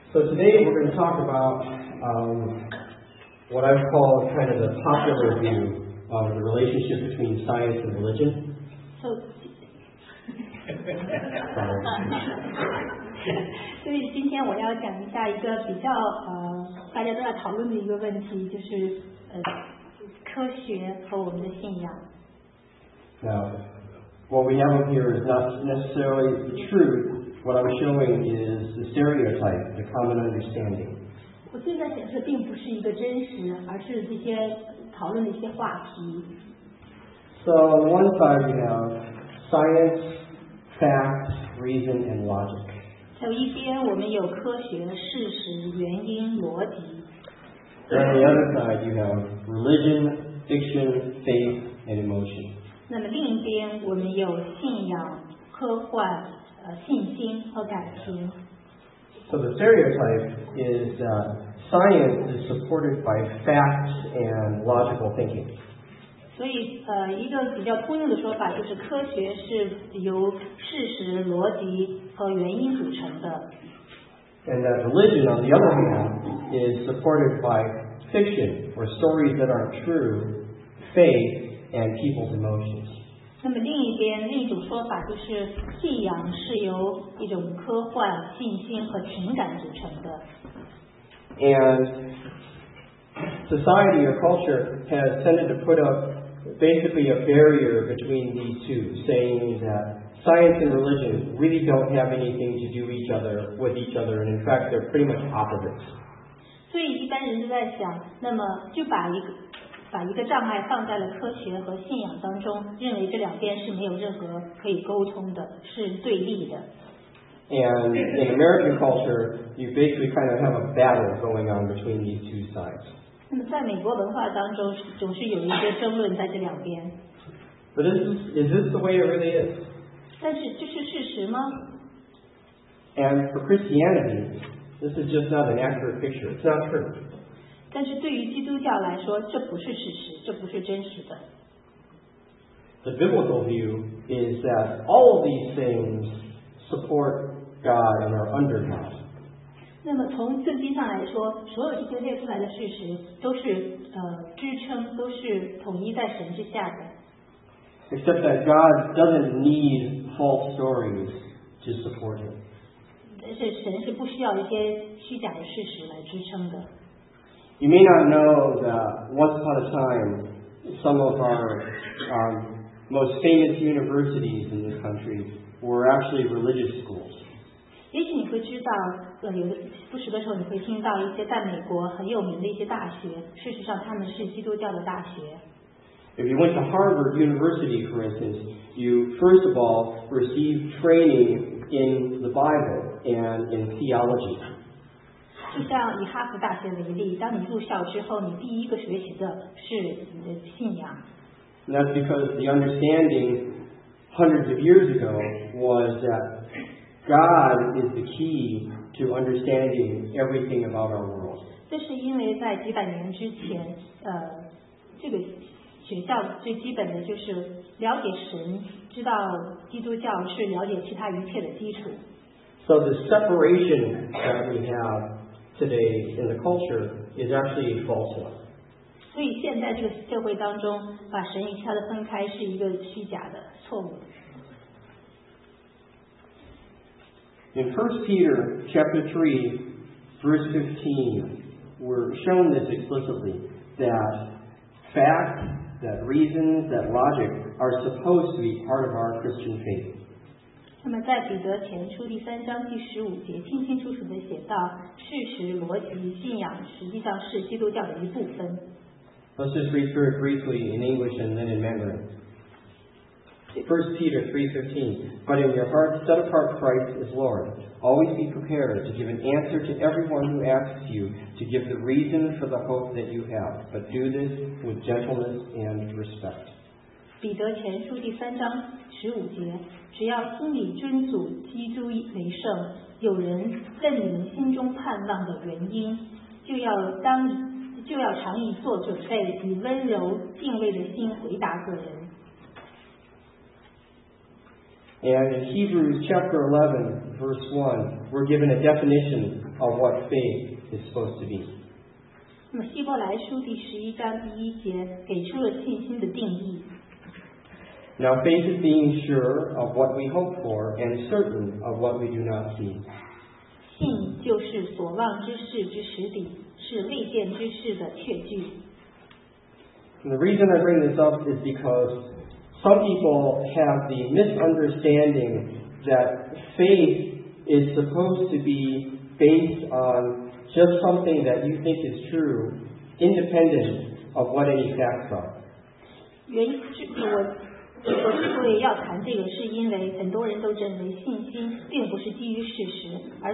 So today we're going to talk about what I've called kind of the popular view of the relationship between science and religion. 所以今天我要讲一下一个比较大家都在讨论的一个问题，就是科学和我们的信仰。 Now, what we have up here is not necessarily the truth. What I'm showing is the stereotype, the common understanding. 我现在显示的并不是一个真实，而是这些讨论的一些话题。 So on one side you have science, fact, reason, and logic. 在一边我们有科学、事实、原因、逻辑。 And on the other side you have religion, fiction, faith, and emotion. 那么另一边我们有信仰、科幻、信心和感情。 So the stereotype is science is supported by facts and logical thinking. 所以一个比较通用的说法就是科学是由事实、逻辑和原因组成的。 And that religion, on the other hand, is supported by fiction or stories that aren't true, faith, and people's emotions. 那么另一种说法就是信仰是由一种科幻、信心和情感组成的。 And society or culture has tended to put up basically a barrier between these two, saying that science and religion really don't have anything to do with each other, and in fact they're pretty much opposites. 所以一般人都在想，那么就把一个障碍放在了科学和信仰当中，认为这两边是没有任何可以沟通的，是对立的。 And in American culture, you basically kind of have a battle going on between these two sides. 那么在美国文化当中，总是有一些争论在这两边。 But is this the way it really is? 但是这是事实吗？ And for Christianity, this is just not an accurate picture. It's not true. 但是对于基督教来说，这不是事实，这不是真实的。 The biblical view is that all of these things support God and are under God. 那么从圣经上来说，所有这些列出来的事实都是支撑，都是统一在神之下的。 Except that God doesn't need false stories to support Him. 但是神是不需要一些虚假的事实来支撑的。 You may not know that once upon a time, some of our most famous universities in this country were actually religious schools. 也许你会知道，有的不时的时候你会听到一些在美国很有名的一些大学，事实上他们是基督教的大学。 If you went to Harvard University, for instance, you first of all received training in the Bible and in theology. 就像以哈佛大学为例，当你入校之后，你第一个学习的是你的信仰。 And that's because the understanding hundreds of years ago was that God is the key to understanding everything about our world. 这是因为在几百年之前，这个学校最基本的就是了解神，知道基督教是了解其他一切的基础。 So the separation that we have today in the culture is actually a false one. 所以现在这个社会当中，把神与其他的分开是一个虚假的、错误的。 In 1 Peter chapter 3, verse 15, we're shown this explicitly, that fact, that reasons, that logic are supposed to be part of our Christian faith. 那么在彼得前书第3章第15节清清楚楚地写道，事实、逻辑、信仰实际上是基督教的一部分。 Let's just read through it briefly in English and then in Mandarin. 1 Peter 3:15, But in your hearts set apart Christ as Lord. Always be prepared to give an answer to everyone who asks you to give the reason for the hope that you have, but do this with gentleness and respect. 彼得前书第3章15节，只要心里尊主基督为圣，有人问你们心中盼望的原因，就要常以做准备，以温柔敬畏的心回答个人。 And in Hebrews chapter 11, verse 1, we're given a definition of what faith is supposed to be. 那么希伯来书第11章第1节给出了信心的定义。 Now faith is being sure of what we hope for and certain of what we do not see. 信就是所望之事之实底，是未见之事的确据。 And the reason I bring this up is because some people have the misunderstanding that faith is supposed to be based on just something that you think is true, independent of what any facts are. 我之所以要谈这个，是因为很多人都认为信心并不是基于事实，而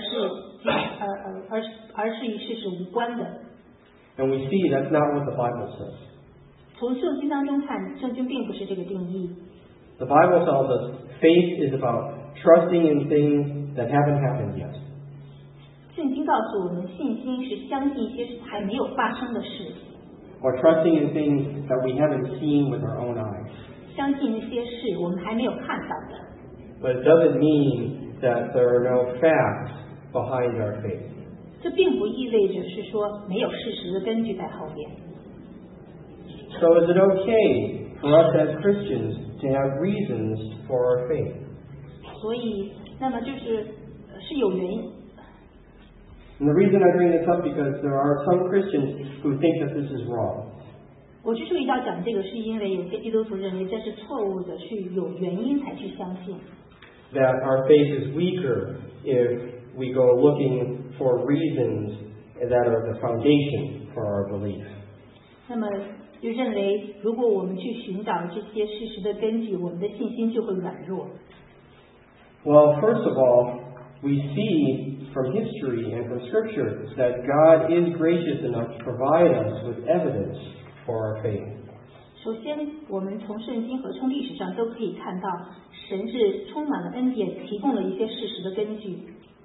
是与事实无关的。 And we see that's not what the Bible says. 从圣经当中看，圣经并不是这个定义。 The Bible tells us faith is about trusting in things that haven't happened yet. 圣经告诉我们，信心是相信一些还没有发生的事。 Or trusting in things that we haven't seen with our own eyes. 相信一些事我们还没有看到的。 But it doesn't mean that there are no facts behind our faith. 这并不意味着是说没有事实的根据在后面。 So is it okay for us as Christians to have reasons for our faith? 所以，那么是有原因。 And the reason I bring this up because there are some Christians who think that this is wrong. 我之所以要讲这个，是因为有些基督徒认为这是错误的，是有原因才去相信。 That our faith is weaker if we go looking for reasons that are the foundation for our belief. 那么就认为，如果我们去寻找这些事实的根据，我们的信心就会软弱。 Well, first of all, we see from history and from Scripture that God is gracious enough to provide us with evidence for our faith. 首先，我们从圣经和从历史上都可以看到，神是充满了恩典，提供了一些事实的根据。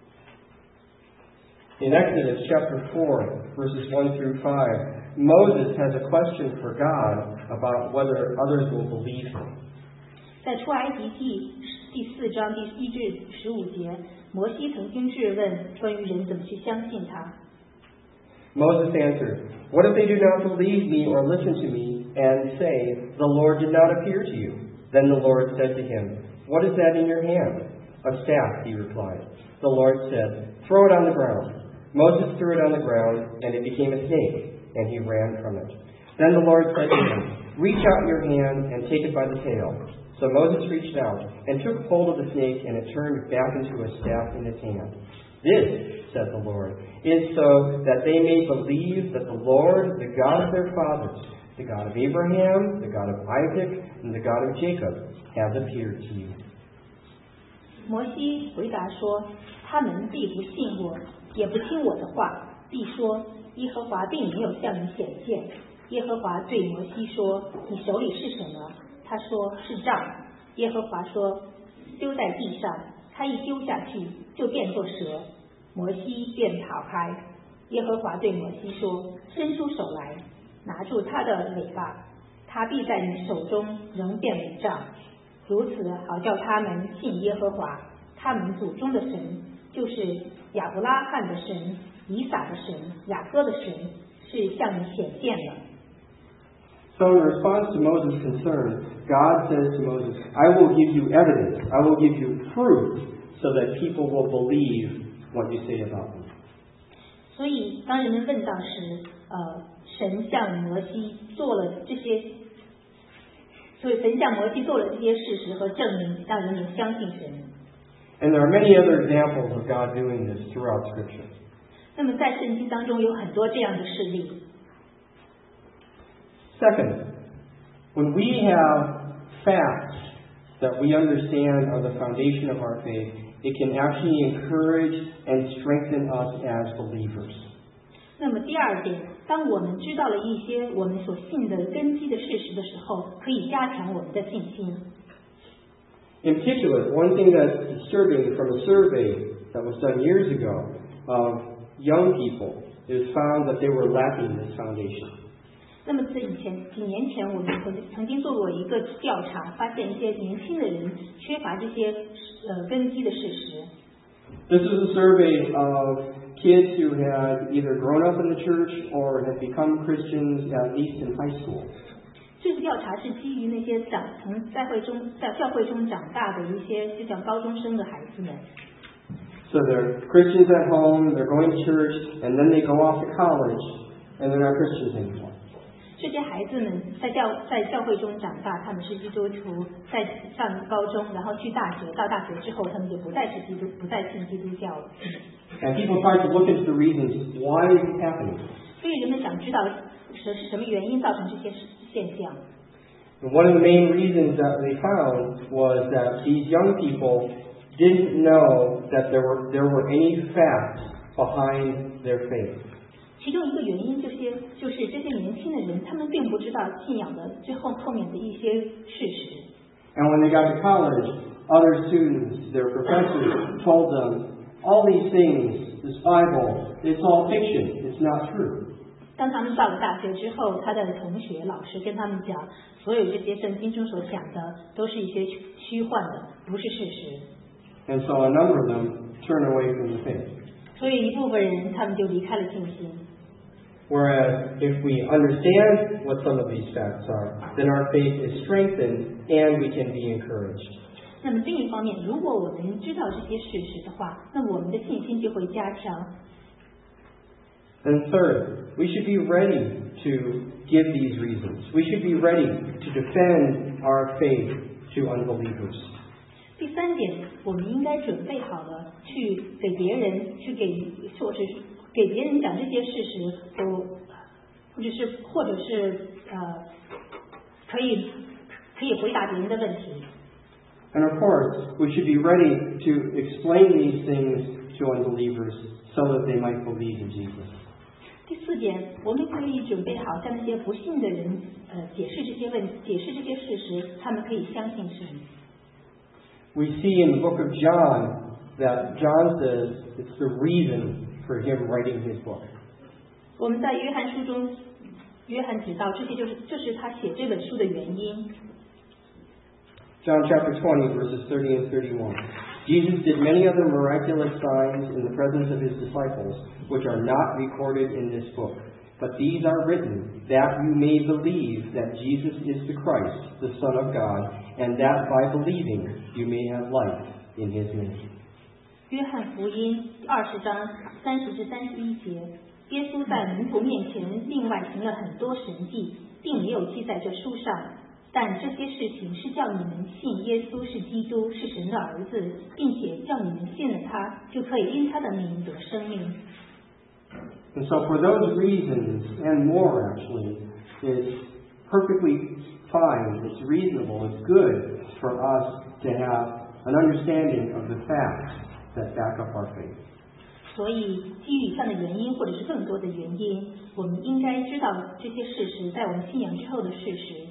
In Exodus chapter 4, verses 1 through 5, Moses has a question for God about whether others will believe him. 在出埃及记第4章第1至15节，摩西曾经质问关于人怎么去相信他。 Moses answered, "What if they do not believe me or listen to me and say, 'The Lord did not appear to you?' Then the Lord said to him, 'What is that in your hand?' 'A staff,' he replied. The Lord said, 'Throw it on the ground.' Moses threw it on the ground, and it became a snake, and he ran from it. Then the Lord said to him, 'Reach out your hand and take it by the tail.' So Moses reached out and took hold of the snake, and it turned back into a staff in his hand. 'This,' said the Lord, 'is so that they may believe that the Lord, the God of their fathers, the God of Abraham, the God of Isaac, and the God of Jacob, has appeared to you.'" 摩西回答说：“他们必不信我，也不听我的话，必说耶和华并没有向你显现。”耶和华对摩西说：“你手里是什么？”他说：“是杖。”耶和华说：“丢在地上。”他一丢下去，就变作蛇。摩西便跑开。耶和华对摩西说：“伸出手来，拿住他的尾巴，他必在你手中仍变为杖。如此，好叫他们信耶和华，他们祖宗的神，就是亚伯拉罕的神、以撒的神、雅各的神，是向你显现了。” So in response to Moses' concern, God says to Moses, "I will give you evidence, I will give you proof, so that people will believe what you say about me." 所以，当人们问到时，神向摩西做了这些事实和证明，让人们相信神。 And there are many other examples of God doing this throughout Scripture. 那么，在圣经当中有很多这样的事例。 Second, when we have facts that we understand are the foundation of our faith, it can actually encourage and strengthen us as believers. 那么第二点，当我们知道了一些我们所信的根基的事实的时候，可以加强我们的信心。 In particular, one thing that's disturbing from a survey that was done years ago of young people is found that they were lacking this foundation. 那么在几年前，我们曾经做过一个调查，发现一些年轻的人缺乏这些根基的事实。 This is a survey of kids who had either grown up in the church or had become Christians at least in high school. 这个调查是基于那些从在教会中长大的一些就像高中生的孩子们。 So they're Christians at home, they're going to church, and then they go off to college, and they're not Christians anymore. 这些孩子们在教会中长大，他们是基督徒，在上高中，然后去大学，到大学之后，他们就不再信基督教了。 And people try to look into the reasons why it's happening. 所以人们想知道什么原因造成这些现象。 And one of the main reasons that they found was that these young people didn't know that there were any facts behind their faith. 其中一个原因就是这些年轻的人，他们并不知道信仰的后面的一些事实。 And when they got to college, other students, their professors, told them, all these things, this Bible, it's all fiction, it's not true. 当他们到了大学之后，他的同学、老师跟他们讲，所有这些圣经中所讲的都是一些虚幻的，不是事实。 And so a number of them turn away from the faith. 所以一部分人他们就离开了信心。 Whereas if we understand what some of these facts are, then our faith is strengthened and we can be encouraged. 那么另一方面，如果我们知道这些事实的话，那我们的信心就会加强。 And third, we should be ready to give these reasons. We should be ready to defend our faith to unbelievers. 第三点，我们应该准备好了去给别人给别人讲这些事实，或者是可以回答别人的问题。 And of course, we should be ready to explain these things to unbelievers so that they might believe in Jesus. 第四点，我们可以准备好向那些不信的人解释这些事实，他们可以相信神。 We see in the book of John that John says it's the reason for him writing his book. 我们在约翰书中，约翰指到这些就是他写这本书的原因。 John chapter 20, verses 30 and 31. Jesus did many other miraculous signs in the presence of his disciples, which are not recorded in this book. But these are written, that you may believe that Jesus is the Christ, the Son of God, and that by believing you may have life in his name. 约翰福音20章30至31节，耶稣在门徒面前另外行了很多神迹，并没有记在这书上。但这些事情是叫你们信耶稣是基督，是神的儿子，并且叫你们信了他，就可以因他的名得生命。 And so for those reasons, and more actually, it's perfectly fine, it's reasonable, it's good for us to have an understanding of the facts that back up our faith. 所以基于以上的原因或者是更多的原因，我们应该知道这些事实在我们信仰之后的事实。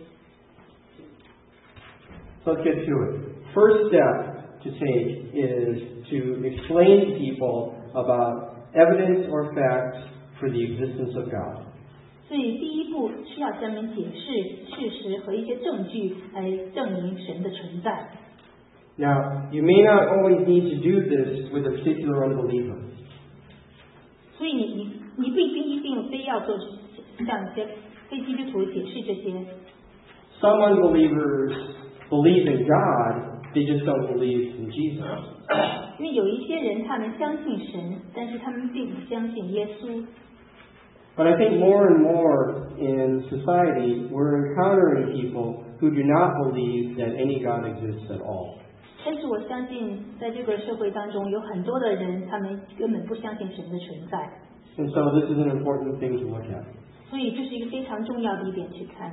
So let's get to it. First step to take is to explain to people about evidence or facts for the existence of God. 所以第一步是要向人解释事实和一些证据来证明神的存在。 Now, you may not always need to do this with a particular unbeliever. 所以你不一定非要做向一些非基督徒解释这些。 Some unbelievers believe in God, they just don't believe in Jesus. 因为有一些人他们相信神，但是他们并不相信耶稣。 But I think more and more in society, we're encountering people who do not believe that any God exists at all. 但是我相信，在这个社会当中，有很多的人，他们根本不相信神的存在。 And so this is an important thing to look at. 所以这是一个非常重要的一点去看。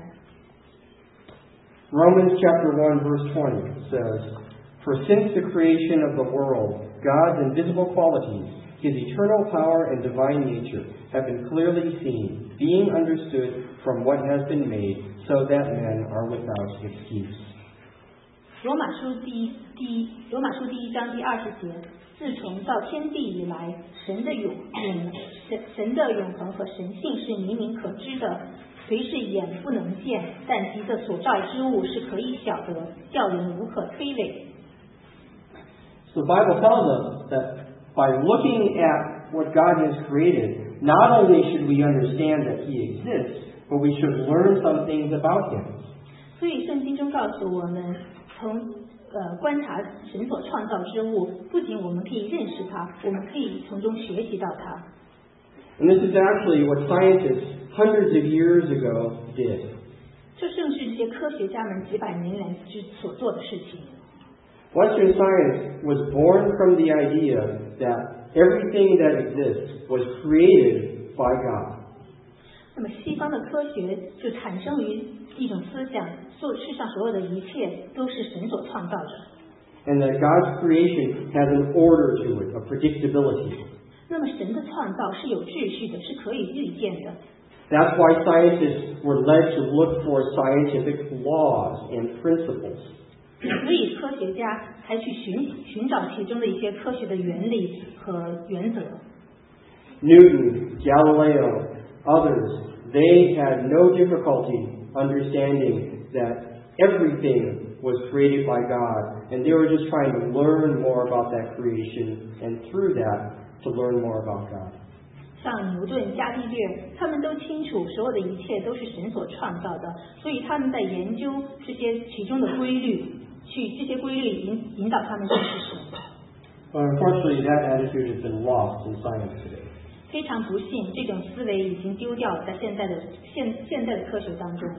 Romans chapter 1 verse 20 says, For since the creation of the world, God's invisible qualities, His eternal power and divine nature, have been clearly seen, being understood from what has been made, so that men are without excuse. 罗马书第一章第20节，自从造天地以来，神的永恒和神性是明明可知的，虽是眼不能见，但藉着所造之物是可以晓得，叫人无可推诿。 So the Bible tells us that by looking at what God has created, not only should we understand that He exists, but we should learn some things about Him. 所以圣经中告诉我们，从观察神所创造之物，不仅我们可以认识它，我们可以从中学习到它。 And this is actually what scientists hundreds of years ago did. 这正是这些科学家们几百年来所做的事情。 Western science was born from the idea that everything that exists was created by God. 那么西方的科学就产生于一种思想，世上所有的一切都是神所创造的。 And that God's creation has an order to it, a predictability. 那么神的创造是有秩序的，是可以预见的。 That's why scientists were led to look for scientific laws and principles. 所以科学家才去寻找其中的一些科学的原理和原则。 Newton, Galileo, others, they had no difficulty understanding that everything was created by God, and they were just trying to learn more about that creation, and through that, to learn more about God. 像牛顿、伽利略，他们都清楚所有的一切都是神所创造的，所以他们在研究这些其中的规律，去这些规律引导他们认识神。 But unfortunately, that attitude has been lost in science today. 非常不幸，这种思维已经丢掉了，在现在的科学当中。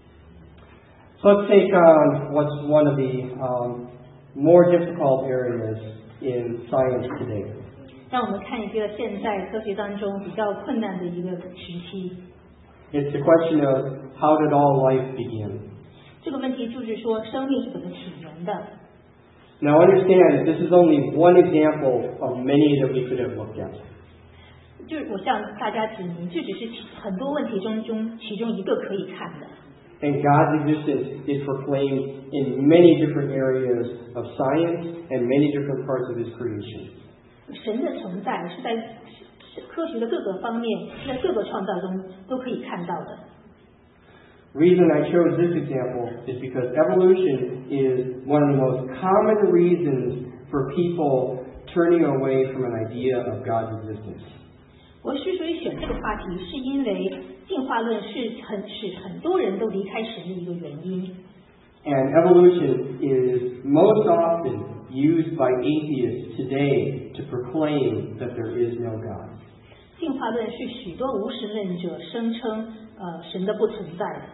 So let's take what's one of the more difficult areas in science today. 让我们看一个现在科学当中比较困难的一个时期。 It's the question of how did all life begin? 这个问题就是说，生命是怎么起源的？ Now understand, this is only one example of many that we could have looked at. 就是我向大家指明，这只是很多问题中其中一个可以看的。 And God's existence is proclaimed in many different areas of science and many different parts of His creation. 神的存在是在科学的各个方面，是在各个创造中都可以看到的。 Reason I chose this example is because evolution is one of the most common reasons for people turning away from an idea of God's existence. 我之所以选这个话题，是因为进化论使很多人都离开神的一个原因。 And evolution is most often used by atheists today to proclaim that there is no God. 进化论是许多无神论者声称神的不存在的。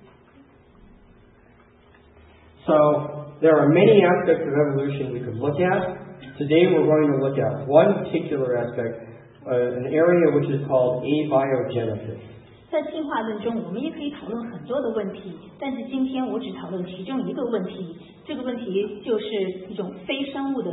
So there are many aspects of evolution we could look at. Today we're going to look at one particular aspect, an area which is called abiogenesis. 在进化论中，我们也可以讨论很多的问题，但是今天我只讨论其中一个问题。这个问题就是一种非生物的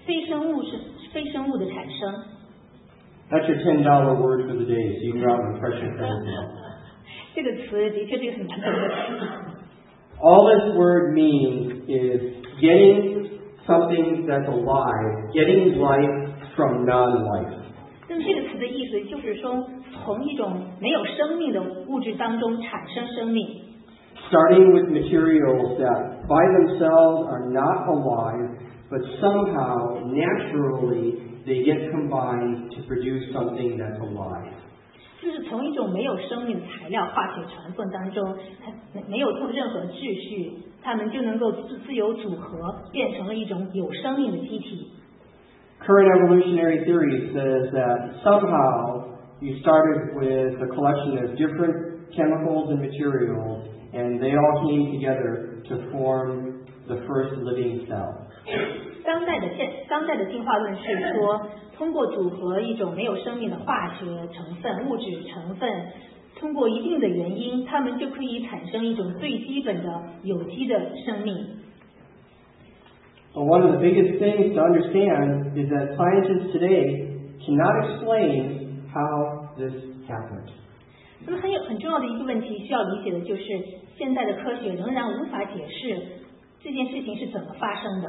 产生。 That's your $10 word for the day, so you can grab an impression for everything. 这个词的确是一个很难懂的词。 All this word means is getting something that's alive, getting life from non-life. 那么这个词的意思就是说，从一种没有生命的物质当中产生生命。 Starting with materials that by themselves are not alive, but somehow, naturally, they get combined to produce something that's alive. 就是从一种没有生命的材料化学传送当中，它没有任何秩序，它们就能够自由组合，变成了一种有生命的机体。 Current evolutionary theory says that somehow you started with a collection of different chemicals and materials, and they all came together to form the first living cell. 当代的进化论是说，通过组合一种没有生命的化学成分、物质成分，通过一定的原因，它们就可以产生一种最基本的有机的生命。 Well, one of the biggest things to understand is that scientists today cannot explain how this happened. 那么很重要的一个问题需要理解的就是，现在的科学仍然无法解释这件事情是怎么发生的。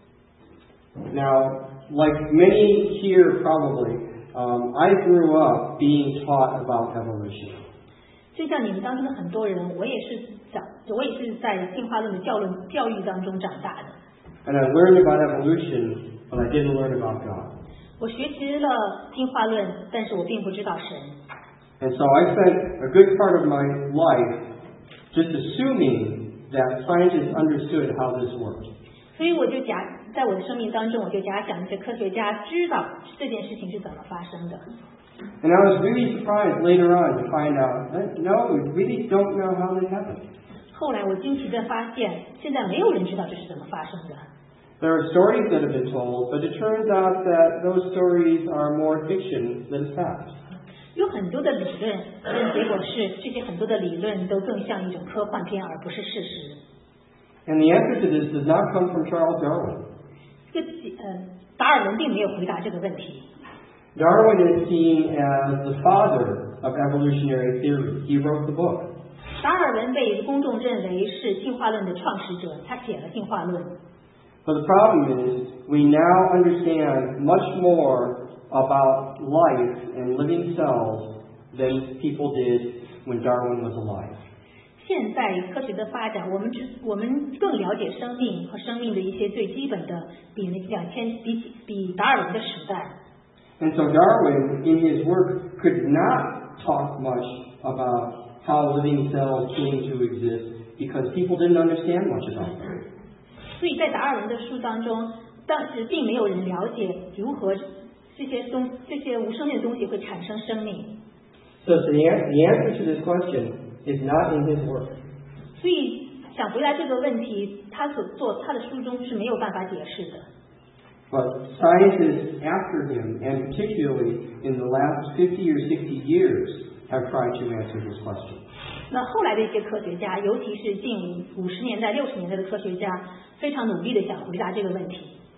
Now, like many here probably, I grew up being taught about evolution. 就像你们当中的很多人，我也是在进化论的教育当中长大的。 And I learned about evolution, but I didn't learn about God. 我学习了进化论，但是我并不知道神。 And so I spent a good part of my life just assuming that scientists understood how this worked. 所以在我的生命当中，我就假想一些科学家知道这件事情是怎么发生的。 And I was really surprised later on to find out that no, we really don't know how this happened. 后来我惊奇地发现，现在没有人知道这是怎么发生的。 There are stories that have been told, but it turns out that those stories are more fiction than fact. 有很多的理论，但结果是这些很多的理论都更像一种科幻片，而不是事实。 And the answer to this does not come from Charles Darwin. 达尔文并没有回答这个问题。 Darwin is seen as the father of evolutionary theory. He wrote the book. 达尔文被公众认为是进化论的创始者，他写了进化论。 But the problem is, we now understand much more about life and living cells than people did when Darwin was alive. 现在科学的发展，我们更了解生命和生命的一些最基本的，比达尔文的时代。 And so Darwin, in his work, could not talk much about how living cells came to exist because people didn't understand much about them. 所以在达尔文的书当中，当时并没有人了解如何这些无生命的东西会产生生命。 So the answer to this question is not in his work. 所以想回答这个问题，他的书中是没有办法解释的。 But scientists after him, and particularly in the last 50 or 60 years, have tried to answer this question. 那后来的一些科学家，尤其是近50年代、60年代的科学家，非常努力的想回答这个问题。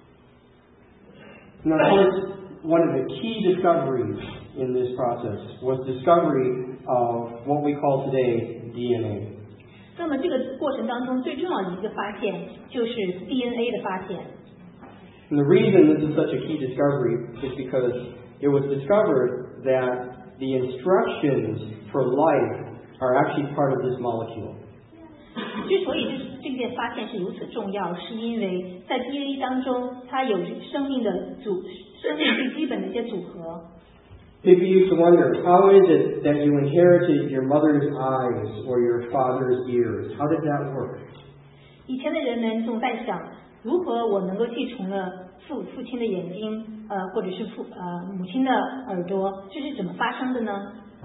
Now, of course, one of the key discoveries in this process was discovery of what we call today DNA. 那么这个过程当中最重要的一个发现就是 DNA 的发现。 And the reason this is such a key discovery is because it was discovered that the instructions for life are actually part of this molecule. 之所以这件发现是如此重要，是因为在 DNA 当中，它有生命最基本的一些组合。 People used to wonder, how is it that you inherited your mother's eyes or your father's ears? How did that work? 以前的人们总在想，如何我能够继承了父亲的眼睛，或者是母亲的耳朵，这是怎么发生的呢？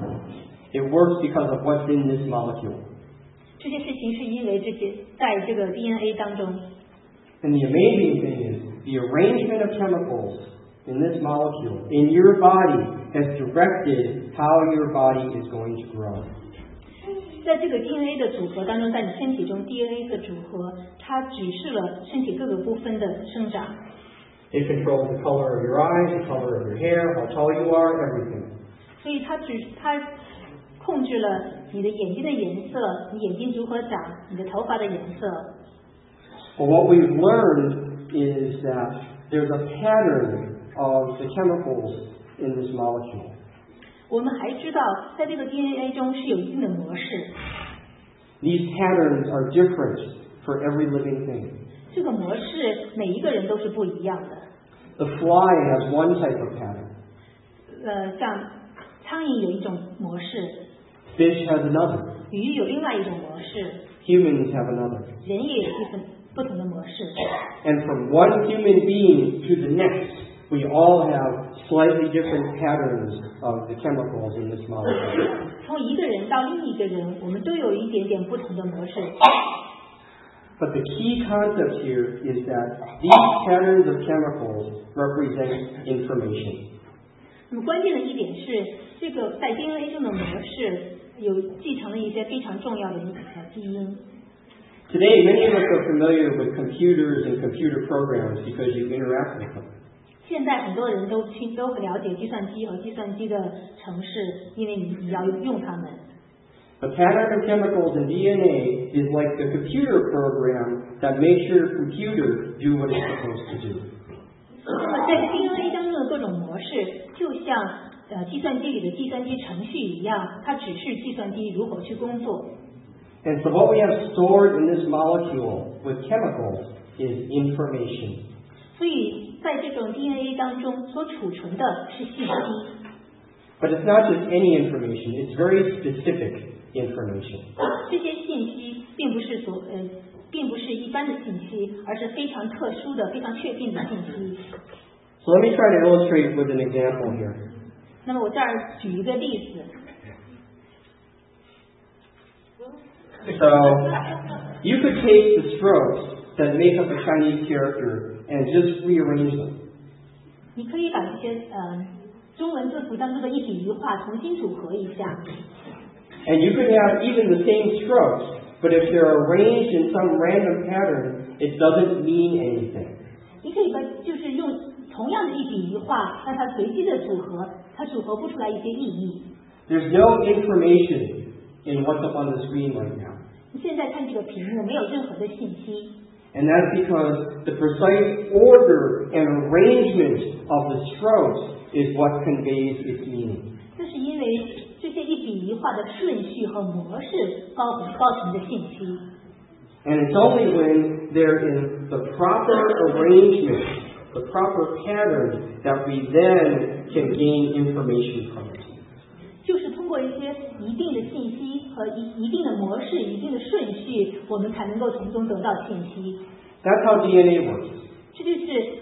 It works because of what's in this molecule. 这些事情是因为在这个 DNA 当中。 And the amazing thing is, the arrangement of chemicals in this molecule in your body has directed how your body is going to grow. 在这个 DNA 的组合当中，在你身体中 DNA 的组合，它指示了身体各个部分的生长。 It controls the color of your eyes, the color of your hair, how tall you are, everything. 所以它控制了你的眼睛的颜色，你眼睛如何长，你的头发的颜色。 Well, what we've learned is that there's a pattern of the chemicals in this molecule. 我们还知道，在这个 DNA 中是有一定的模式。 These patterns are different for every living thing. 这个模式每一个人都是不一样的。 The fly has one type of pattern. 像苍蝇有一种模式。 Fish has another. 鱼有另外一种模式。 Humans have another. 人也有不同的模式。 And from one human being to the next, we all have slightly different patterns of the chemicals in this molecule. 从一个人到另一个人，我们都有一点点不同的模式。 But the key concept here is that these patterns of chemicals represent information. 那么关键的一点是，这个在 DNA 中的模式有继承了一些非常重要的基因。 Today, many of us are familiar with computers and computer programs because you interact with them. 现在很多人都很了解计算机和计算机的程式，因为你要用它们。 The pattern of chemicals in DNA is like the computer program that makes your computer do what it's supposed to do. 那么在 DNA 当中的各种模式，就像计算机里的计算机程序一样，它指示计算机如何去工作。 And so what we have stored in this molecule with chemicals is information. 所以在这种 DNA 当中所储存的是信息。 But it's not just any information, it's very specific information. 这些信息并不是一般的信息，而是非常特殊的、非常确定的信息。 So let me try to illustrate with an example here. 那么我这儿举一个例子。 So you could take the strokes that make up a Chinese character and just rearrange them. 你可以把这些中文字符当中的一笔一画重新组合一下。 And you could have even the same strokes, but if they're arranged in some random pattern, it doesn't mean anything. 你可以就是用同样的一笔一画，让它随机的组合，它组合不出来一些意义。 There's no information in what's up on the screen right now. 你现在看这个屏幕，没有任何的信息。 And that's because the precise order and arrangement of the strokes is what conveys its meaning. 这是因为这些一笔一画的顺序和模式构成的信息。 And it's only when they're in the proper arrangement, the proper pattern, that we then can gain information from it. 就是通过一些一定的信息和一定的模式、一定的顺序，我们才能够从中得到信息。 That's how DNA works. 这就是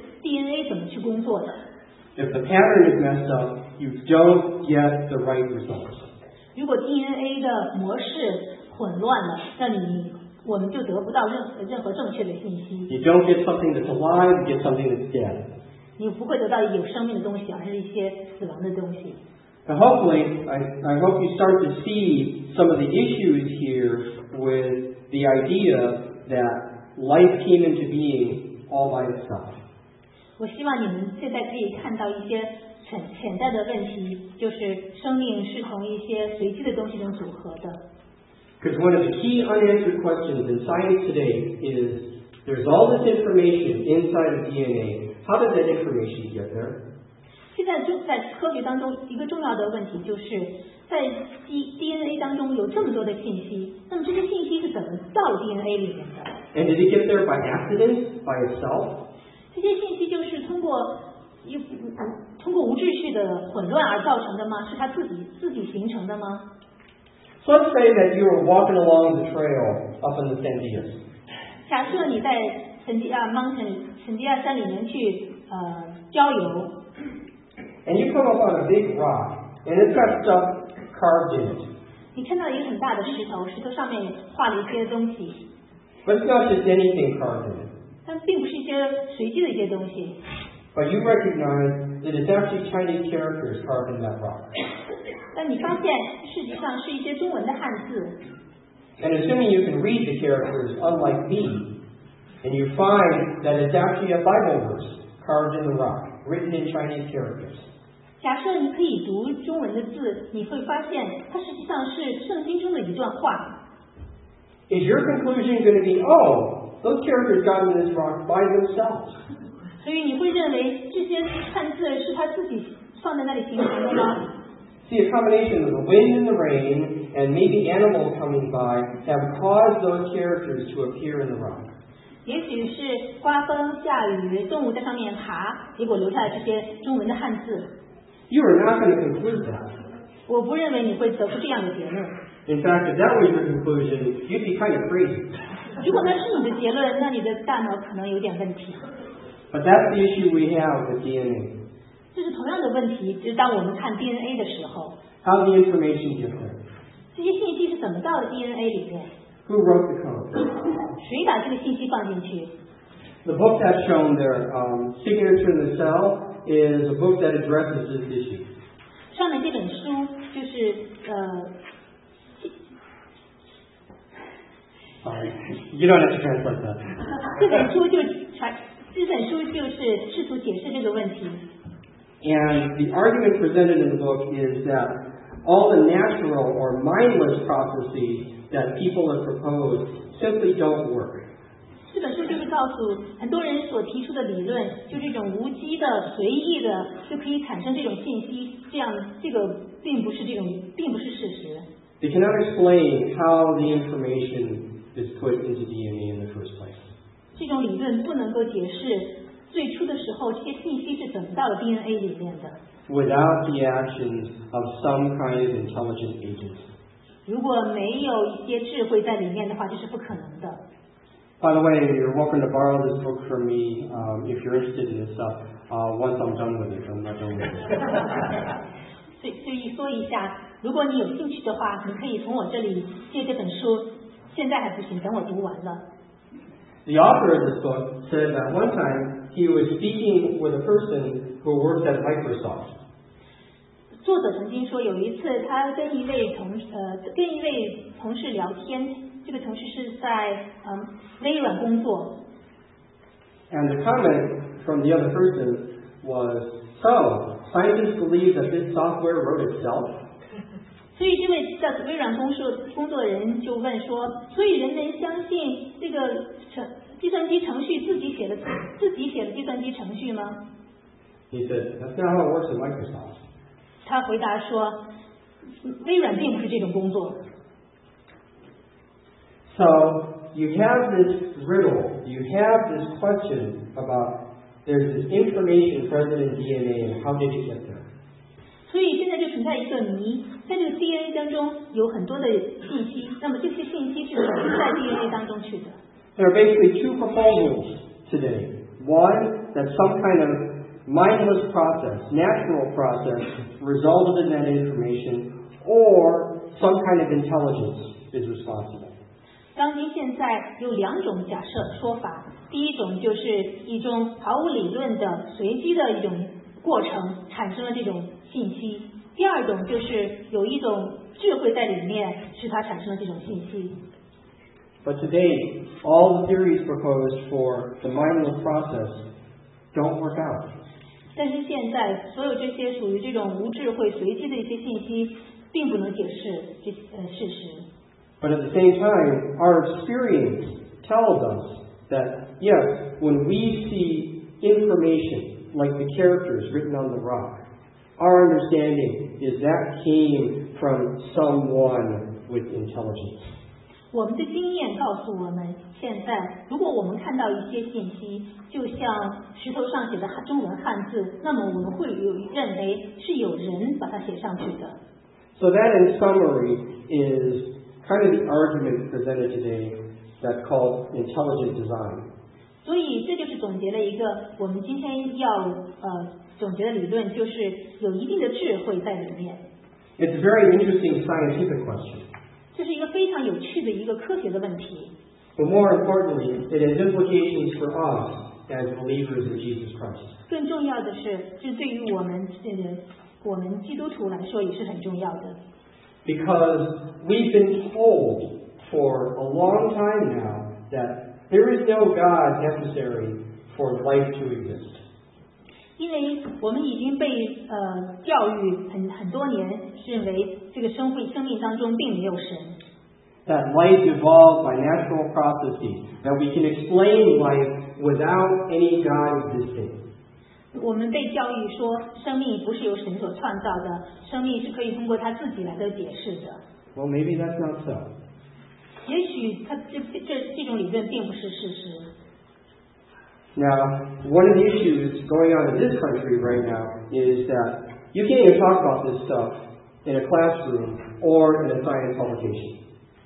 DNA 怎么去工作的。 If the pattern is messed up, you don't get the right results. 如果 DNA 的模式混乱了，那我们就得不到任何正确的信息。 You don't get something that's alive, you get something that's dead. 你不会得到有生命的东西，而是一些死亡的东西。 Now hopefully, I hope you start to see some of the issues here with the idea that life came into being all by itself. 我希望你们现在可以看到一些潜在的问题，就是生命是从一些随机的东西中组合的。 Because one of the key unanswered questions in science today is, there's all this information inside of DNA. How did that information get there? 现在在科学当中，一个重要的问题就是在 DNA 当中有这么多的信息，那么这些信息是怎么到 DNA 里面的？ And did it get there by accident, by itself? 这些信息就是通过无秩序的混乱而造成的吗？是它自己形成的吗？ So let's say that you were walking along the trail up in the Sandias. 假设你在圣地亚山里面去郊游。 And you come up on a big rock, and it's got stuff carved in it. 你看到一个很大的石头，石头上面画了一些东西。 But it's not just anything carved in it. 但并不是一些随机的一些东西。 But you recognize that it's actually Chinese characters carved in that rock. 但你发现事实上是一些中文的汉字。 And assuming you can read the characters unlike me, and you find that it's actually a Bible verse carved in the rock, written in Chinese characters. 假设你可以读中文的字，你会发现它实际上是圣经中的一段话。 Is your conclusion going to be, oh, those characters got in this rock by themselves? 所以你会认为这些汉字是他自己放在那里形成的吗？ See, a combination of the wind and the rain and maybe animals coming by have caused those characters to appear in the rock. 也许是刮风下雨，动物在上面爬，结果留下了这些中文的汉字。 You are not going to conclude that. 我不认为你会得出这样的结论。 In fact, if that was your conclusion, you'd be kind of crazy. 如果那是你的结论，那你的大脑可能有点问题。 But that's the issue we have with DNA. 这是同样的问题，就是当我们看 DNA 的时候， How the information get there? 这些信息是怎么到了 DNA 里面？ Who wrote the code? 谁把这个信息放进去？ The book that's shown there, Signature in the Cell, is a book that addresses this issue. 上面这本书就是 Sorry, you don't have to translate that. 这本书就是试图解释这个问题。 And the argument presented in the book is that all the natural or mindless processes that people have proposed simply don't work. 这本书就是告诉很多人所提出的理论，就这种无机的、随意的就可以产生这种信息，这个并不是事实。 They cannot explain how the information is put into DNA in the first place. 这种理论不能够解释最初的时候，这些信息是怎么到了 DNA 里面的？ without the actions of some kind of intelligent agent. 如果没有一些智慧在里面的话，这是不可能的。 By the way, you're welcome to borrow this book from me if you're interested in this stuff. Once I'm done with it, I'm not done with it. 所以说一下，如果你有兴趣的话，你可以从我这里借这本书。现在还不行，等我读完了。 The author of this book said that one time he was speaking with a person who worked at Microsoft. 作者曾经说，有一次他跟一位同事聊天，这个同事是在微软工作。 And the comment from the other person was, "So, scientists believe that this software wrote itself?" 所以这位在微软工作的人就问说，所以人能相信这个计算机程序自己写的计算机程序吗？ He said, "That's not how it works at Microsoft." 他回答说，微软并不是这种工作。 So you have this riddle, you have this question about there's this information present in DNA and how did it get there? 所以现在就存在一个谜，在这个 DNA 当中有很多的信息，那么这些信息是怎么在 DNA 当中去的？ There are basically two proposals today. One, that some kind of mindless process, natural process, resulted in that information, or some kind of intelligence is responsible. 当今现在有两种假设说法，第一种就是一种毫无理论的随机的一种过程产生了这种信息，第二种就是有一种智慧在里面使它产生了这种信息。 But today, all the theories proposed for the mindless process don't work out. 但是现在所有这些属于这种无智慧随机的一些信息，并不能解释这事实。 But at the same time, our experience tells us that, yes, when we see information, like the characters written on the rock, our understanding is that came from someone with intelligence. 我们的经验告诉我们，现在如果我们看到一些信息，就像石头上写的中文汉字，那么我们会认为是有人把它写上去的。 So that, in summary, is kind of the argument presented today that's called intelligent design. 所以这就是总结了一个我们今天要总结的理论，就是有一定的智慧在里面。 It's a very interesting scientific question. 这是一个非常有趣的一个科学的问题。 But more importantly, it has implications for us as believers in Jesus Christ. 更重要的是，这对于我们基督徒来说也是很重要的。 Because we've been told for a long time now that there is no God necessary for life to exist. 因为我们已经被教育很多年，认为这个生命当中并没有神。 That life evolved by natural processes. That we can explain life without any God existing. 我们被教育说，生命不是由神所创造的，生命是可以通过他自己来的解释的。 Well, maybe that's not so. 也许这种理论并不是事实。 Now, one of the issues going on in this country right now is that you can't even talk about this stuff in a classroom or in a science publication.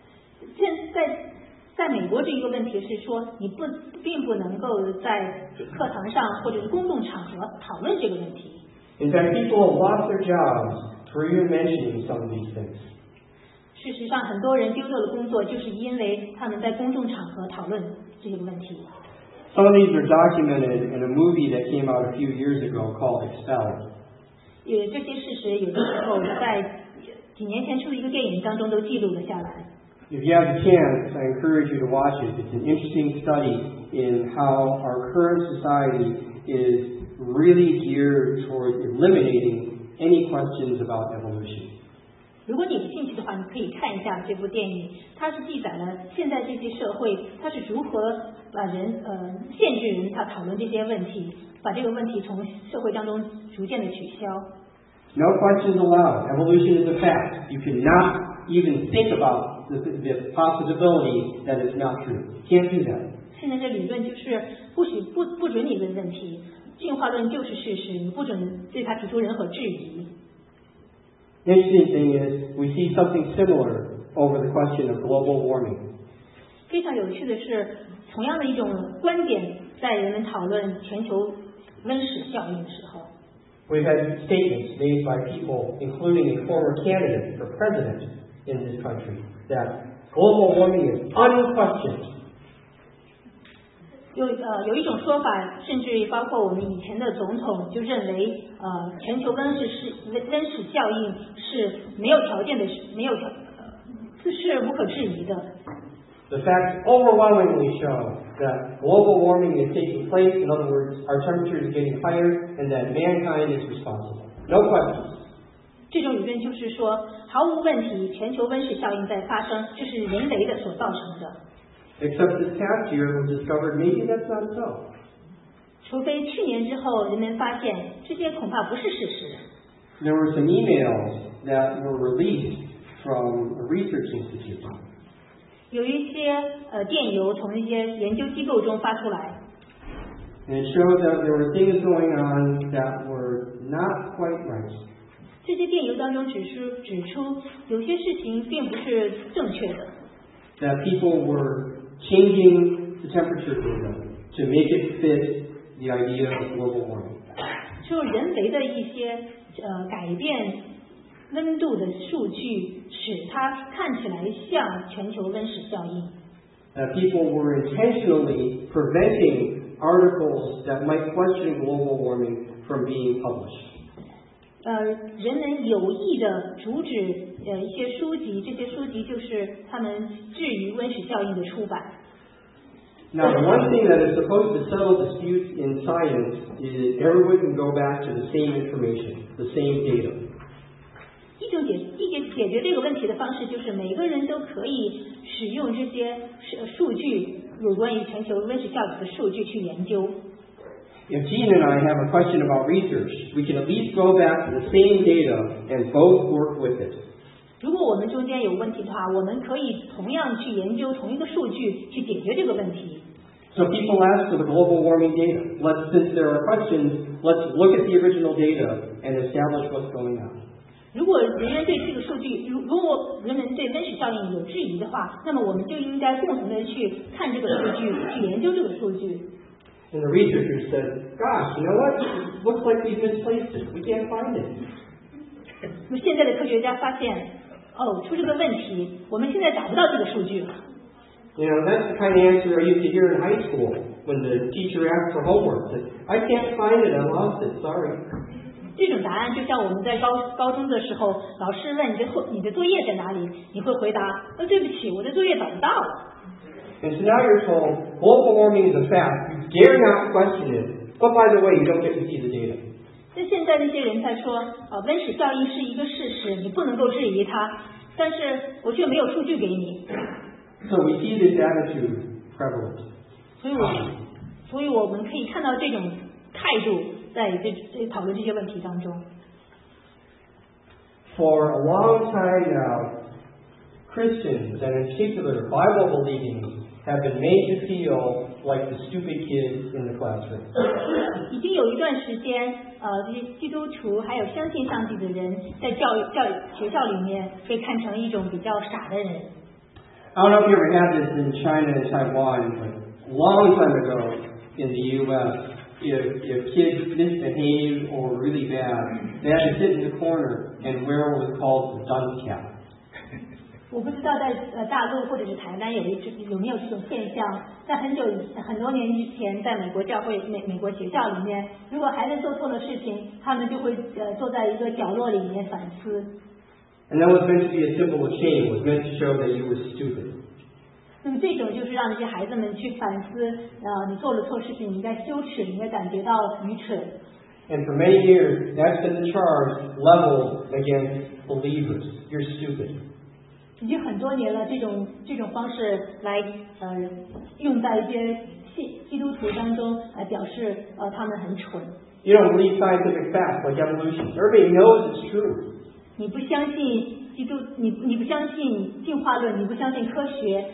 在美国这一个问题是说，你并不能够在课堂上或者是公众场合讨论这个问题。 In fact, people have lost their jobs for even mentioning some of these things. 事实上，很多人丢掉了工作，就是因为他们在公众场合讨论这个问题。 Some of these are documented in a movie that came out a few years ago called Expelled. 这些事实有的时候在几年前出的一个电影当中都记录了下来。 If you have the chance, I encourage you to watch it. It's an interesting study in how our current society is really geared toward eliminating any questions about evolution. 如果你有兴趣的话，你可以看一下这部电影，它是记载了现在这些社会它是如何把限制人他讨论这些问题，把这个问题从社会当中逐渐的取消。 No questions allowed. Evolution is a fact. You cannot even think about the possibility that it's not true. You can't do that. 现在这理论就是不准你问问题，进化论就是事实，你不准对它提出任何质疑。 The interesting thing is, we see something similar over the question of global warming. 非常有趣的是，同样的一种观点，在人们讨论全球温室效应的时候， We've had statements made by people, including a former candidate for president in this country, that global warming is unquestioned. 有一种说法，甚至包括我们以前的总统就认为，全球温室效应是没有条件的，是不可置疑的。 The facts overwhelmingly show that global warming is taking place. In other words, our temperature is getting higher, and that mankind is responsible. No questions. 这种理论就是说，毫无问题，全球温室效应在发生，这是人为的所造成的。 Except this past year, it was discovered maybe that's not so. 除非去年之后，人们发现这些恐怕不是事实。 There were some emails that were released from a research institute. 有一些电邮从一些研究机构中发出来。 And it showed that there were things going on that were not quite right. 这些电邮当中指出有些事情并不是正确的。 That people were changing the temperature data to make it fit the idea of global warming. 就人为的一些改变温度的数据，使它看起来像全球温室效应。 People were intentionally preventing articles that might question global warming from being published. 人们有意的阻止一些书籍，这些书籍就是他们质疑温室效应的出版。 Now, the one thing that is supposed to settle disputes in science is everyone can go back to the same information, the same data. 一种解决这个问题的方式，就是每个人都可以使用这些数据，有关于全球温室效应的数据去研究。 If Gene and I have a question about research, we can at least go back to the same data and both work with it. 如果我们中间有问题的话，我们可以同样去研究同一个数据去解决这个问题。 So people ask for the global warming data. Since there are questions, let's look at the original data and establish what's going on. 如果人们对这个数据，如果人们对温室效应有质疑的话，那么我们就应该共同的去看这个数据，去研究这个数据。 And the researchers said, gosh, you know what? It looks like we've misplaced it. We can't find it. 那么现在的科学家发现，出这个问题，我们现在找不到这个数据了。 You know, that's the kind of answer I used to hear in high school when the teacher asked for homework. Said, I can't find it. I lost it. Sorry. 这种答案就像我们在高中的时候，老师问你的作业在哪里，你会回答，对不起，我的作业找不到了。 And so now you're told global warming is a fact. You dare not question it. But by the way, you don't get to see the data. 那现在那些人在说，温室效应是一个事实，你不能够质疑它，但是我却没有数据给你。 So we see this attitude prevalent. 所以我们可以看到这种态度在讨论这些问题当中。 For a long time now, Christians, and in particular Bible-believing, have been made to feel like the stupid kids in the classroom. 已经有一段时间，这些基督徒还有相信上帝的人，在教育学校里面被看成一种比较傻的人。 I don't know if you ever had this in China and Taiwan, but a long time ago in the U.S., if kids misbehaved or were really bad, they had to sit in the corner and wear what was called the dunce cap. 我不知道在大陆或者是台湾有没有这种现象，在很多年之前，在美国教会、美国学校里面，如果孩子做错了事情，他们就会坐在一个角落里面反思。 And that was meant to be a symbol of shame. It was meant to show that you were stupid. 那么这种就是让这些孩子们去反思，你做了错事情，你应该羞耻，你应该感觉到愚蠢。 And for many years, that's been the charge leveled against believers. You're stupid. 已经很多年了，这种方式来用在一些基督徒当中来表示他们很蠢。 You don't believe scientific facts like evolution. Everybody knows it's true. 你不相信你不相信进化论，你不相信科学，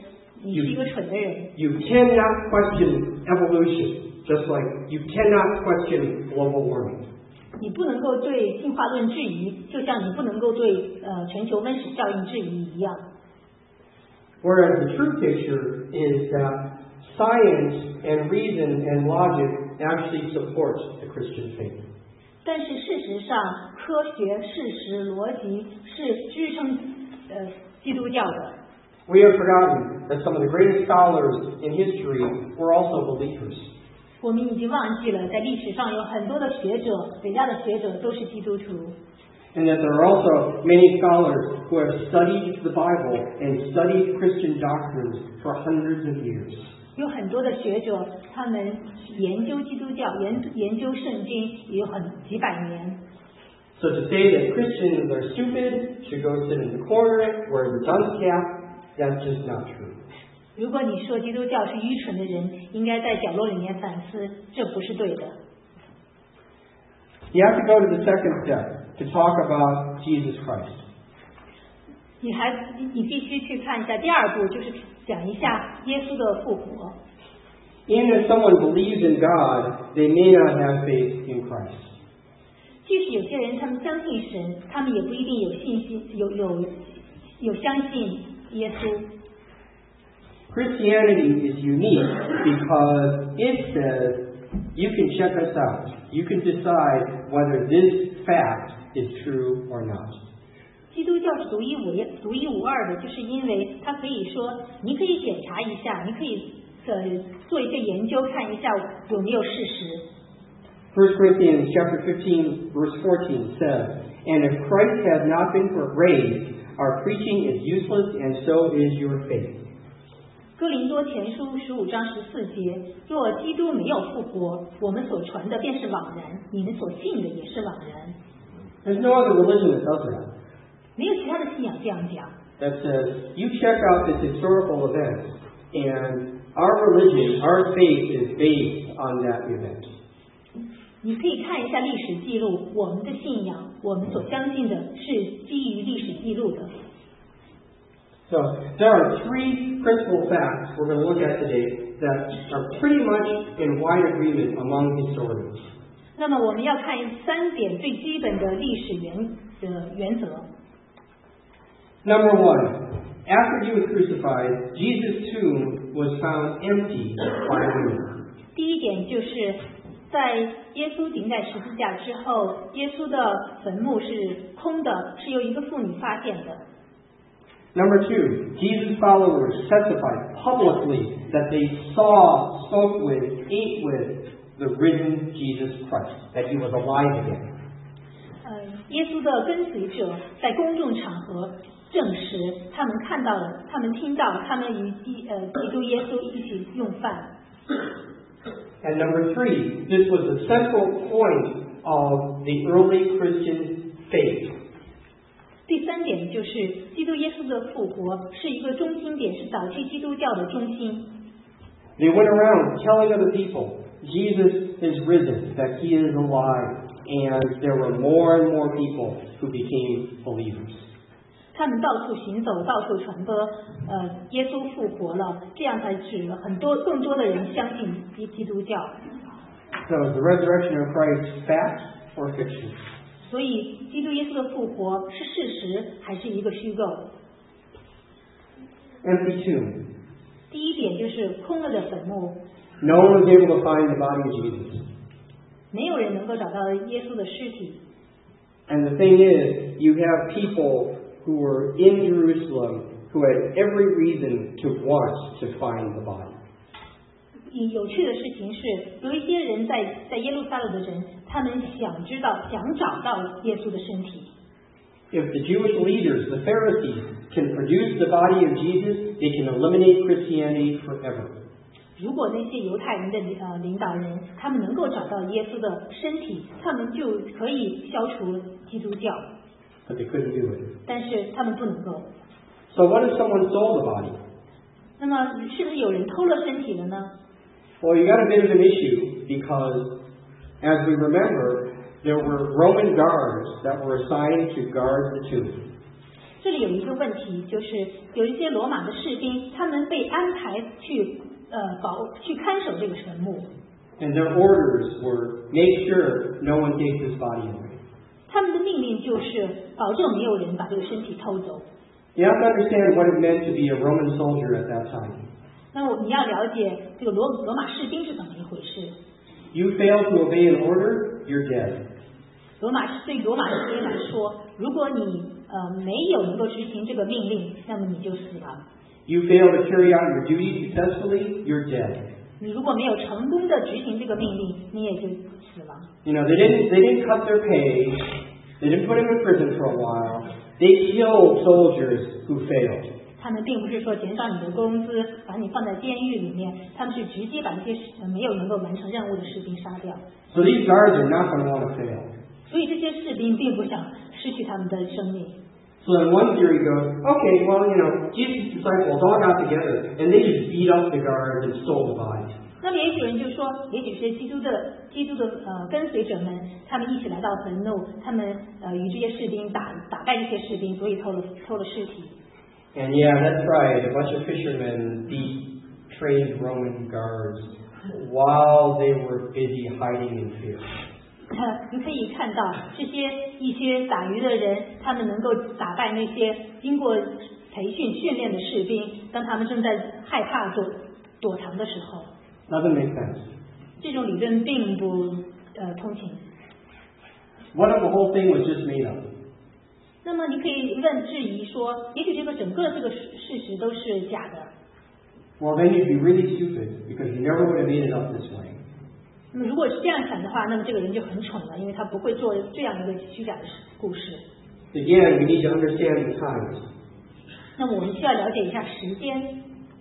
你是一个蠢的人。 You cannot question evolution, just like you cannot question global warming. 你不能够对进化论质疑，就像你不能够对全球温室效应质疑一样。 Whereas the true picture is that science and reason and logic actually support the Christian faith. 但是事实上，科学、事实、逻辑是支撑基督教的。 We have forgotten that some of the greatest scholars in history were also believers. 我们已经忘记了，在历史上有很多的学者，伟大的学者都是基督徒。 And that there are also many scholars who have studied the Bible and studied Christian doctrines for hundreds of years. 有很多的学者，他们研究基督教、研究圣经，也有几百年。 So to say that Christians are stupid, should go sit in the corner, wear the dunce cap, that's just not true. 如果你说基督教是愚蠢的人，应该在角落里面反思，这不是对的。 You have to go to the second step to talk about Jesus Christ. 你必须去看一下第二步，就是讲一下耶稣的复活。 Even if someone believes in God, they may not have faith in Christ. 即使有些人他们相信神，他们也不一定有信心，有相信耶稣。 Christianity is unique because it says you can check us out. You can decide whether this fact is true or not. 基督教是独一无二的，就是因为它可以说，你可以检查一下，你可以做一些研究，看一下有没有事实。 1 Corinthians chapter 15, verse 14 says, And if Christ has not been raised, our preaching is useless, and so is your faith. 哥林多前书15章14节，若基督没有复活，我们所传的便是枉然，你们所信的也是枉然。 There's no other religion that does that. 没有其他的信仰这样讲。 That says, you check out this historical event, and our religion, our faith is based on that event. 你可以看一下历史记录，我们的信仰，我们所相信的是基于历史记录的。 So there are three principal facts we're going to look at today that are pretty much in wide agreement among historians. 那么我们要看3点最基本的历史原则。 Number one, after he was crucified, Jesus' tomb was found empty by women. 第一点就是在耶稣钉在十字架之后，耶稣的坟墓是空的，是由一个妇女发现的。 Number two, Jesus' followers testified publicly that they saw, spoke with, ate with the risen Jesus Christ, that he was alive again. 耶稣的跟随者在公众场合证实，他们看到了，他们听到，他们与基督耶稣一起用饭。 And number three, this was the central point of the early Christian faith. 第3点就是基督耶稣的复活是一个中心点，是早期基督教的中心。 They went around telling other people, Jesus is risen, that he is alive, and there were more and more people who became believers. 他们到处行走，到处传播，耶稣复活了，这样才使更多的人相信基督教。 So is the resurrection of Christ fact or fiction? 所以，基督耶稣的复活是事实还是一个虚构？ Empty tomb. 第一点就是空了的坟墓， No one was able to find the body of Jesus. 没有人能够找到耶稣的尸体。 And the thing is, you have people who were in Jerusalem who had every reason to want to find the body. 有趣的事情是，有一些人在耶路撒冷的人，他们想找到耶稣的身体。 If the Jewish leaders, the Pharisees, can produce the body of Jesus, they can eliminate Christianity forever. 如果那些犹太人的领导人，他们能够找到耶稣的身体，他们就可以消除基督教。 But they couldn't do it. 但是他们不能够。 So what if someone stole the body? 那么是不是有人偷了身体了呢？ Well, you got a bit of an issue because, as we remember, there were Roman guards that were assigned to guard the tomb. 这里有一个问题，就是有一些罗马的士兵，他们被安排去看守这个神墓。 And their orders were, make sure no one takes this body away. 他们的命令就是保证没有人把这个身体偷走。 You have to understand what it meant to be a Roman soldier at that time. 那你要了解这个罗马士兵是怎么一回事。 You fail to obey an order, you're dead. 对罗马士兵来说，如果你没有能够执行这个命令，那么你就死亡。 You fail to carry out your duty successfully, you're dead. 你如果没有成功的执行这个命令，你也就死亡。 You know, they didn't cut their pay. They didn't put him in prison for a while. They killed soldiers who failed. 他们并不是说减少你的工资，把你放在监狱里面，他们是直接把那些没有能够完成任务的士兵杀掉。 So these guards are not going to want to fail. 所以这些士兵并不想失去他们的生命。 So then one theory goes, okay, well, you know, Jesus' disciples all got together and they just beat up the guards and stole the bodies. 那么也许有人就说，也许是基督的跟随者们，他们一起来到坟墓，他们与这些士兵打败这些士兵，所以偷了尸体。 And yeah, that's right. A bunch of fishermen beat trained Roman guards while they were busy hiding in fear. 你可以看到一些打鱼的人，他们能够打败那些经过培训练的士兵，当他们正在害怕躲藏的时候。 Doesn't make sense. 这种理论并不通情。 What if the whole thing was just made up? 那么你可以质疑说，也许整个这个事实都是假的。 Well, then you'd be really stupid because you never would have made it up this way. 那么如果是这样想的话，那么这个人就很蠢了，因为他不会做这样一个虚假的故事。 Again, we need to understand the times. 那么我们需要了解一下时间。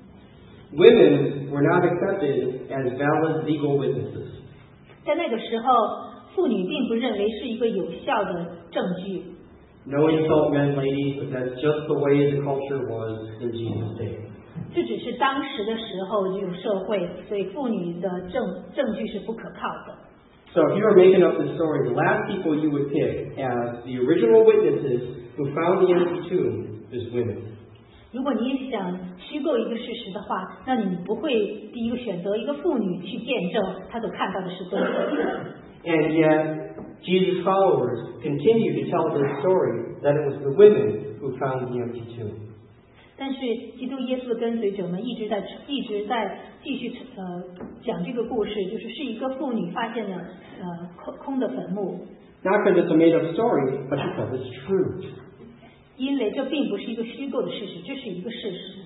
Women were not accepted as valid legal witnesses. 在那个时候，妇女并不认为是一个有效的证据。 No insult meant ladies, but that's just the way the culture was in Jesus' day. 这只是当时的时候这种社会，所以妇女的证据是不可靠的。 So if you were making up this story, the last people you would pick as the original witnesses who found the empty tomb is women. 如果你想虚构一个事实的话，那你不会第一个选择一个妇女去见证她所看到的是真的。 And yet, Jesus' followers continue to tell this story that it was the women who found the empty tomb. 但是基督耶稣的跟随者们一直在继续讲这个故事，是一个妇女发现了空的坟墓。 Not because it's a made-up story, but because it's true. 因为这并不是一个虚构的事实，这是一个事实。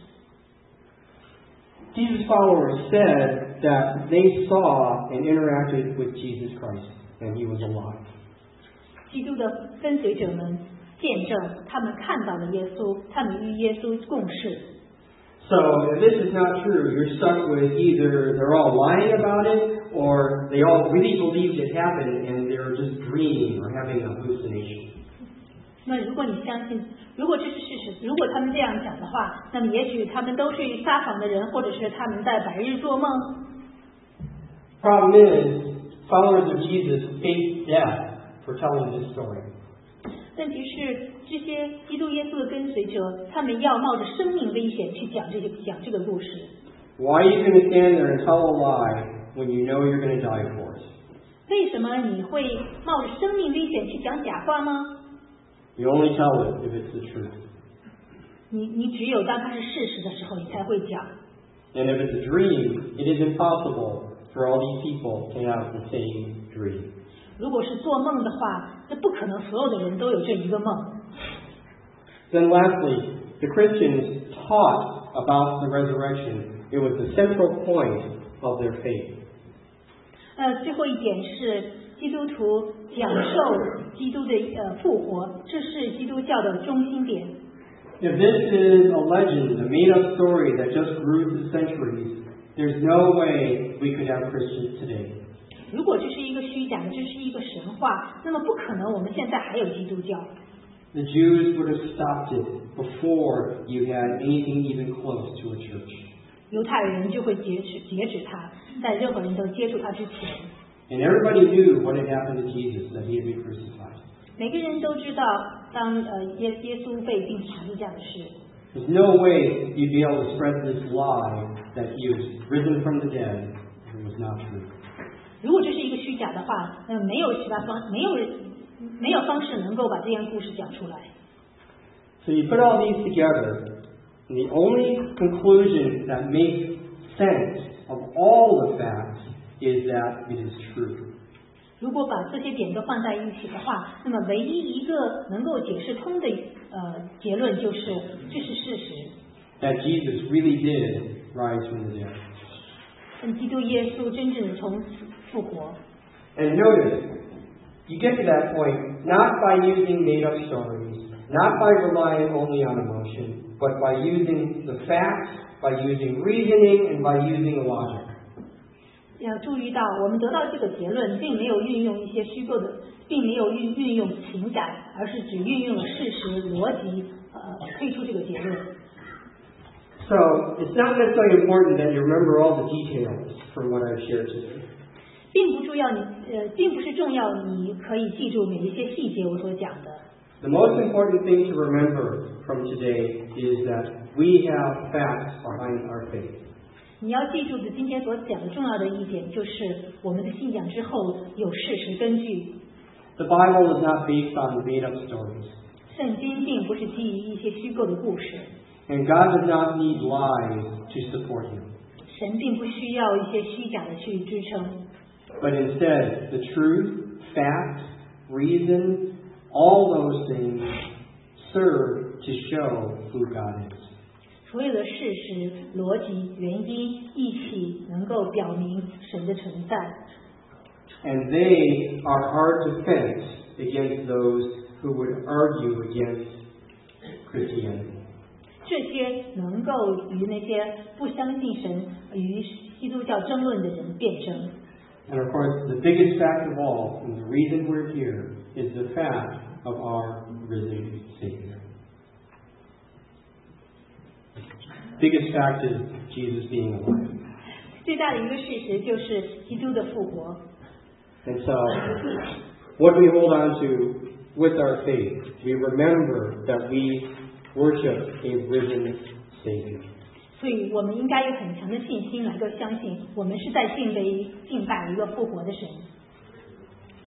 Jesus' followers said that they saw and interacted with Jesus Christ, and he was alive. 基督的跟随者们见证他们看到了耶稣，他们与耶稣共事。 So if this is not true, you're stuck with either they're all lying about it, or they all really believed it happened and they're just dreaming or having a hallucination. 那如果你相信，如果这是事实，如果他们这样讲的话，那么也许他们都是撒谎的人，或者是他们在白日做梦。 Problem is, followers of Jesus face death for telling this story. 问题是，这些基督耶稣的跟随者，他们要冒着生命危险去讲这个故事。 Why are you going to stand there and tell a lie when you know you're going to die for it? 为什么你会冒着生命危险去讲假话吗？ You only tell it if it's the truth. 你只有当它是事实的时候，你才会讲。 And if it's a dream, it is impossible for all these people to have the same dream. 如果是做梦的话，那不可能所有的人都有这一个梦。 Then lastly, the Christians taught about the resurrection. It was the central point of their faith. 最后一点是基督徒讲授基督的复活，这是基督教的中心点。 If this is a legend, a made-up story that just grew through centuries, there's no way we could have Christians today. 如果这是一个虚假的，这是一个神话，那么不可能我们现在还有基督教。 The Jews would have stopped it before you had anything even close to a church. 犹太人就会截止他，在任何人都接触他之前。 And everybody knew what had happened to Jesus, that he had been crucified. 每个人都知道当耶稣被钉十字架的事。 There's no way you'd be able to spread this lie that he was risen from the dead if it was not true. 如果这是一个虚假的话，那么没有方式能够把这样故事讲出来。 So you put all these together, and the only conclusion that makes sense of all the facts is that it is true. 如果把这些点都放在一起的话，那么唯一一个能够解释通的结论就是这是事实。 That Jesus really did rise from the dead. 基督耶稣真正的从死复活。 And notice, you get to that point not by using made-up stories, not by relying only on emotion, but by using the facts, by using reasoning, and by using logic. 要注意到，我们得到这个结论，并没有运用一些虚构的，并没有运用情感，而是只运用了事实、逻辑，推出这个结论。 So it's not necessarily important that you remember all the details from what I've shared today. 并不是重要，你可以记住每一些细节我所讲的。 The most important thing to remember from today is that we have facts behind our faith. 你要记住的今天所讲的重要的一点，就是我们的信仰之后有事实根据。 The Bible is not based on made-up stories. 圣经并不是基于一些虚构的故事。 And God does not need lies to support him. 神并不需要一些虚假的去支撑。 But instead, the truth, fact, reason, all those things serve to show who God is. 所有的事实、逻辑、原因一起能够表明神的存在。 And they are our defense against those who would argue against Christianity. 这些能够与那些不相信神、与基督教争论的人辩证。 And of course, the biggest fact of all, and the reason we're here, is the fact of our risen Savior. Biggest fact is Jesus being alive. 最大的一个事实就是基督的复活。 And so, what we hold on to with our faith, we remember that we worship a risen Savior. 所以我们应该有很强的信心来够相信，我们是在敬拜一个复活的神。